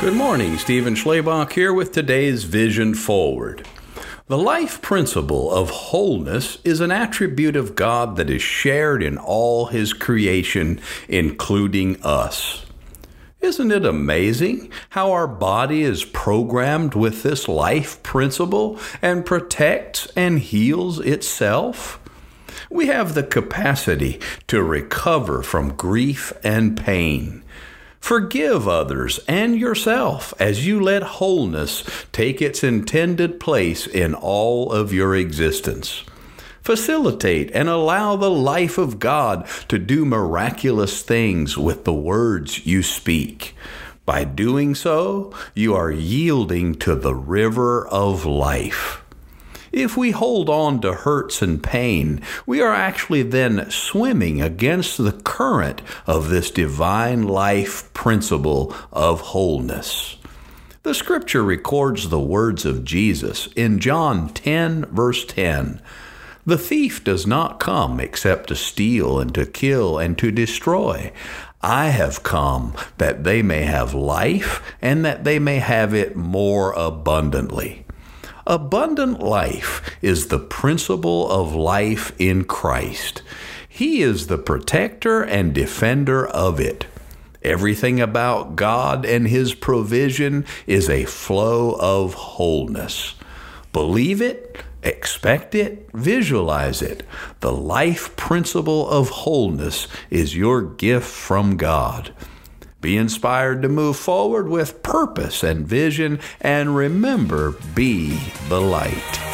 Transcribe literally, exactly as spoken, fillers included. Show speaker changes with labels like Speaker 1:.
Speaker 1: Good morning, Stephen Schlebach here with today's Vision Forward. The life principle of wholeness is an attribute of God that is shared in all His creation, including us. Isn't it amazing how our body is programmed with this life principle and protects and heals itself? We have the capacity to recover from grief and pain. Forgive others and yourself as you let wholeness take its intended place in all of your existence. Facilitate and allow the life of God to do miraculous things with the words you speak. By doing so, you are yielding to the river of life. If we hold on to hurts and pain, we are actually then swimming against the current of this divine life principle of wholeness. The scripture records the words of Jesus in John ten, verse ten. The thief does not come except to steal and to kill and to destroy. I have come that they may have life and that they may have it more abundantly. Abundant life is the principle of life in Christ. He is the protector and defender of it. Everything about God and His provision is a flow of wholeness. Believe it, expect it, visualize it. The life principle of wholeness is your gift from God. Be inspired to move forward with purpose and vision, and remember, be the light.